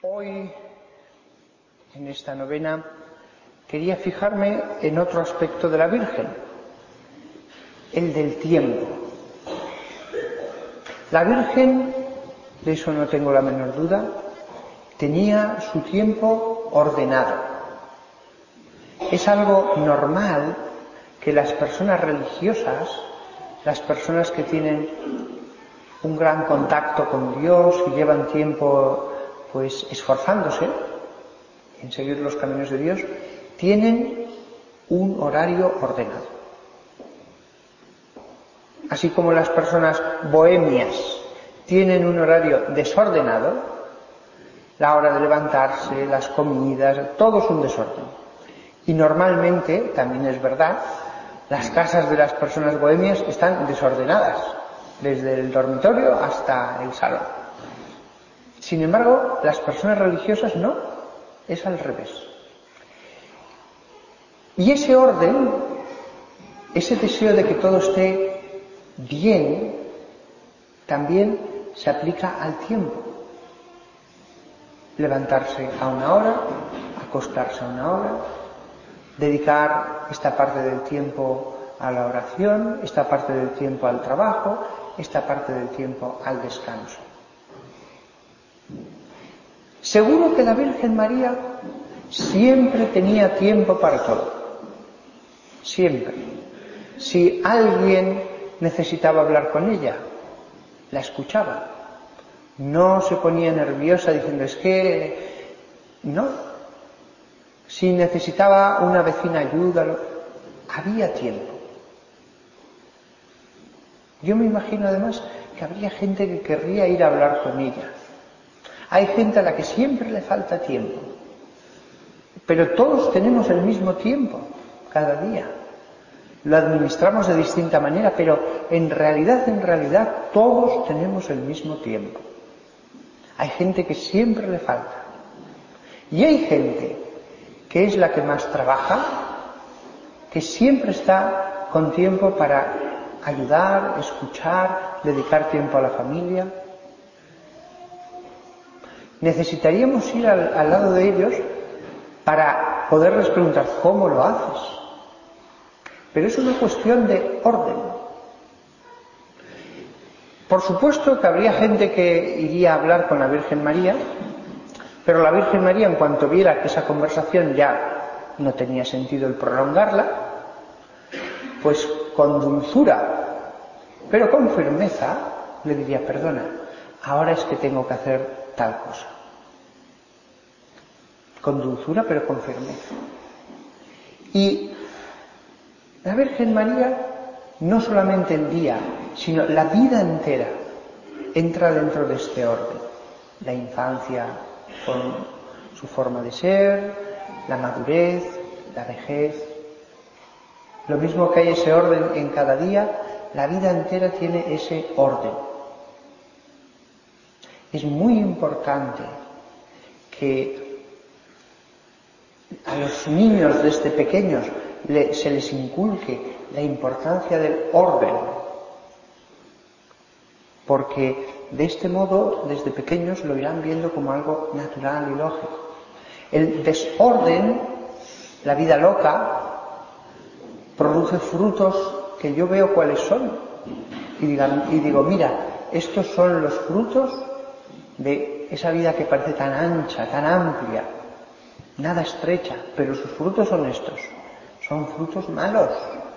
Hoy, en esta novena, quería fijarme en otro aspecto de la Virgen, el del tiempo. La Virgen, de eso no tengo la menor duda, tenía su tiempo ordenado. Es algo normal que las personas religiosas, las personas que tienen un gran contacto con Dios y llevan tiempo pues esforzándose en seguir los caminos de Dios, tienen un horario ordenado. Así como las personas bohemias tienen un horario desordenado, la hora de levantarse, las comidas, todo es un desorden. Y normalmente, también es verdad, las casas de las personas bohemias están desordenadas, desde el dormitorio hasta el salón. Sin embargo, las personas religiosas no, es al revés. Y ese orden, ese deseo de que todo esté bien, también se aplica al tiempo. Levantarse a una hora, acostarse a una hora, dedicar esta parte del tiempo a la oración, esta parte del tiempo al trabajo, esta parte del tiempo al descanso. Seguro que la Virgen María siempre tenía tiempo para todo. Siempre. Si alguien necesitaba hablar con ella, la escuchaba. No se ponía nerviosa diciendo, es que... No. Si necesitaba una vecina ayuda, había tiempo. Yo me imagino además que habría gente que querría ir a hablar con ella. Hay gente a la que siempre le falta tiempo. Pero todos tenemos el mismo tiempo, cada día. Lo administramos de distinta manera, pero en realidad, todos tenemos el mismo tiempo. Hay gente que siempre le falta. Y hay gente que es la que más trabaja, que siempre está con tiempo para ayudar, escuchar, dedicar tiempo a la familia. Necesitaríamos ir al lado de ellos para poderles preguntar ¿cómo lo haces? Pero es una cuestión de orden. Por supuesto que habría gente que iría a hablar con la Virgen María, pero la Virgen María, en cuanto viera que esa conversación ya no tenía sentido el prolongarla, pues con dulzura, pero con firmeza, le diría, perdona, ahora es que tengo que hacer tal cosa. Con dulzura, pero con firmeza. Y la Virgen María, no solamente el día, sino la vida entera, entra dentro de este orden. La infancia con su forma de ser, la madurez, la vejez. Lo mismo que hay ese orden en cada día, la vida entera tiene ese orden. Es muy importante que a los niños desde pequeños se les inculque la importancia del orden, porque de este modo desde pequeños lo irán viendo como algo natural y lógico. El desorden, la vida loca, produce frutos que yo veo cuáles son y digo, mira, estos son los frutos de esa vida que parece tan ancha, tan amplia, nada estrecha, pero sus frutos son estos. Son frutos malos,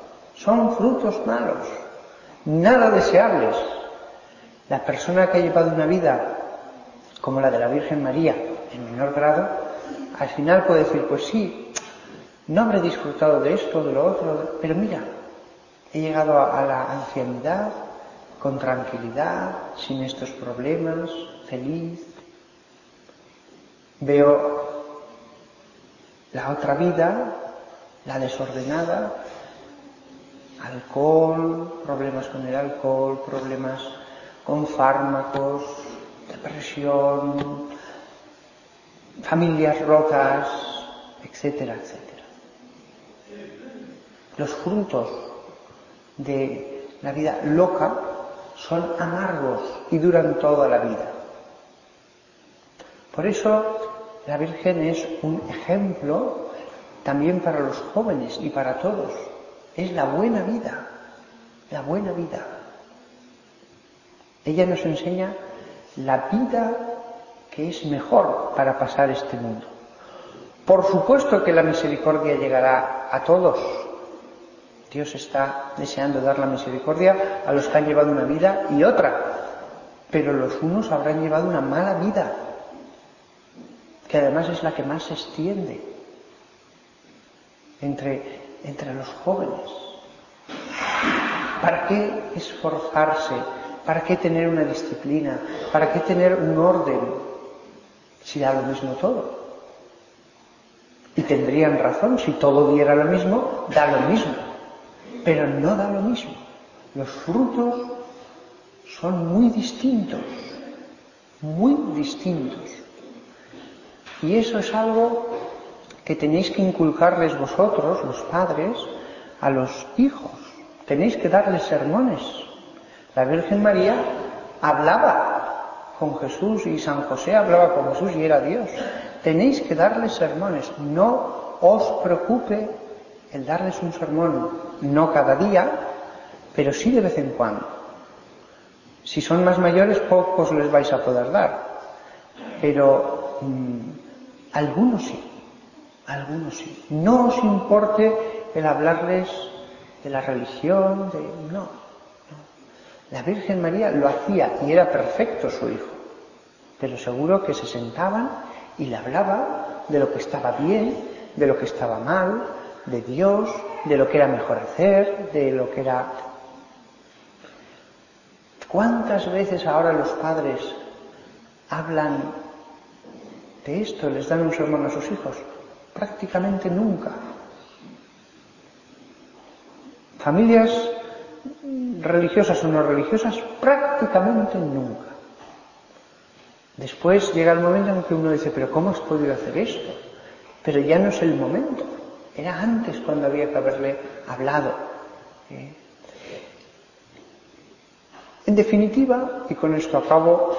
nada deseables. La persona que ha llevado una vida como la de la Virgen María, en menor grado, al final puede decir, pues sí, no habré disfrutado de esto, de lo otro, pero mira, he llegado a la ancianidad con tranquilidad, sin estos problemas, feliz. Veo la otra vida, la desordenada, alcohol, problemas con el alcohol, problemas con fármacos, depresión, familias rotas, etcétera, etcétera. Los frutos de la vida loca son amargos y duran toda la vida. Por eso la Virgen es un ejemplo también para los jóvenes y para todos. Es la buena vida, la buena vida. Ella nos enseña la vida que es mejor para pasar este mundo. Por supuesto que la misericordia llegará a todos. Dios está deseando dar la misericordia a los que han llevado una vida y otra, pero los unos habrán llevado una mala vida, que además es la que más se extiende entre los jóvenes. ¿Para qué esforzarse? ¿Para qué tener una disciplina? ¿Para qué tener un orden? Si da lo mismo todo. Y tendrían razón, si todo diera lo mismo, da lo mismo. Pero no da lo mismo. Los frutos son muy distintos. Muy distintos. Y eso es algo que tenéis que inculcarles vosotros, los padres, a los hijos. Tenéis que darles sermones. La Virgen María hablaba con Jesús y San José hablaba con Jesús y era Dios. Tenéis que darles sermones. No os preocupe el darles un sermón, no cada día, pero sí de vez en cuando. Si son más mayores, pocos les vais a poder dar. Pero algunos sí. Algunos sí. No os importe el hablarles de la religión, no. La Virgen María lo hacía y era perfecto su hijo. Pero seguro que se sentaban y le hablaba de lo que estaba bien, de lo que estaba mal, de Dios, de lo que era mejor hacer, de lo que era... ¿Cuántas veces ahora los padres hablan de esto, les dan un sermón a sus hijos? Prácticamente nunca. Familias religiosas o no religiosas, prácticamente nunca. Después llega el momento en que uno dice, pero ¿cómo has podido hacer esto? Pero ya no es el momento, era antes cuando había que haberle hablado. En definitiva, y con esto acabo,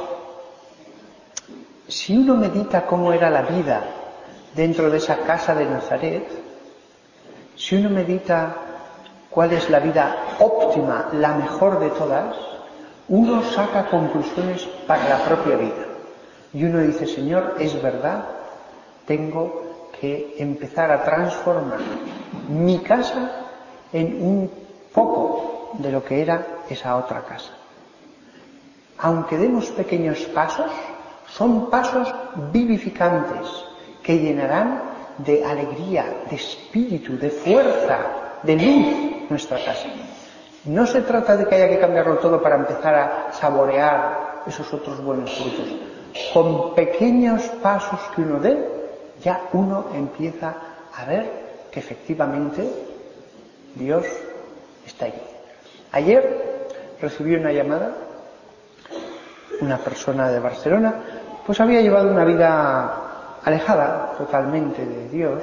si uno medita cómo era la vida dentro de esa casa de Nazaret, si uno medita cuál es la vida óptima, la mejor de todas, uno saca conclusiones para la propia vida. Y uno dice, Señor, es verdad, tengo que empezar a transformar mi casa en un poco de lo que era esa otra casa. Aunque demos pequeños pasos, son pasos vivificantes que llenarán de alegría, de espíritu, de fuerza, de luz nuestra casa. No se trata de que haya que cambiarlo todo para empezar a saborear esos otros buenos frutos. Con pequeños pasos que uno dé, ya uno empieza a ver que efectivamente Dios está allí. Ayer recibí una llamada, una persona de Barcelona, pues había llevado una vida alejada totalmente de Dios,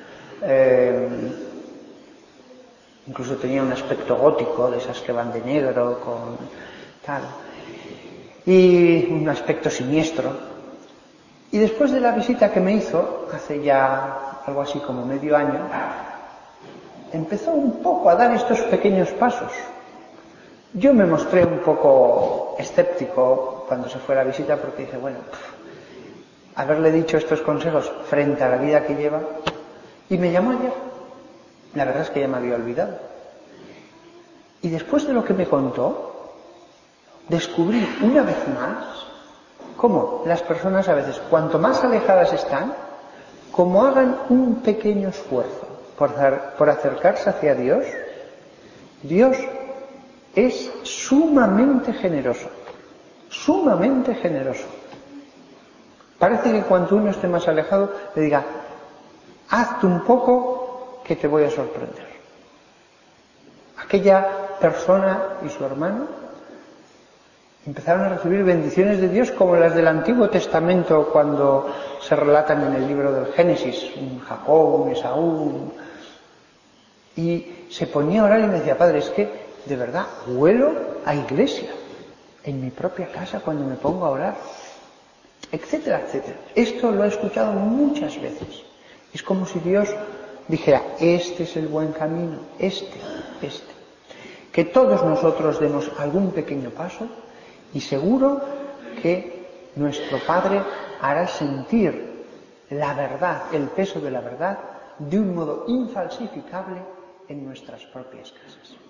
incluso tenía un aspecto gótico, de esas que van de negro, con tal, y un aspecto siniestro. Y después de la visita que me hizo, hace ya algo así como medio año, empezó un poco a dar estos pequeños pasos. Yo me mostré un poco escéptico cuando se fue a la visita porque dije, bueno, haberle dicho estos consejos frente a la vida que lleva, y me llamó ayer. La verdad es que ya me había olvidado. Y después de lo que me contó, descubrí una vez más cómo las personas a veces, cuanto más alejadas están, como hagan un pequeño esfuerzo por acercarse hacia Dios, Dios es sumamente generoso, sumamente generoso. Parece que cuando uno esté más alejado le diga, hazte un poco que te voy a sorprender. Aquella persona y su hermano empezaron a recibir bendiciones de Dios como las del Antiguo Testamento cuando se relatan en el libro del Génesis, un Jacob, un Esaú, y se ponía a orar y me decía, Padre, es que de verdad huelo a iglesia en mi propia casa cuando me pongo a orar. etcétera, etcétera. Esto lo he escuchado muchas veces. Es como si Dios dijera, este es el buen camino, este. Que todos nosotros demos algún pequeño paso y seguro que nuestro Padre hará sentir la verdad, el peso de la verdad, de un modo infalsificable en nuestras propias casas.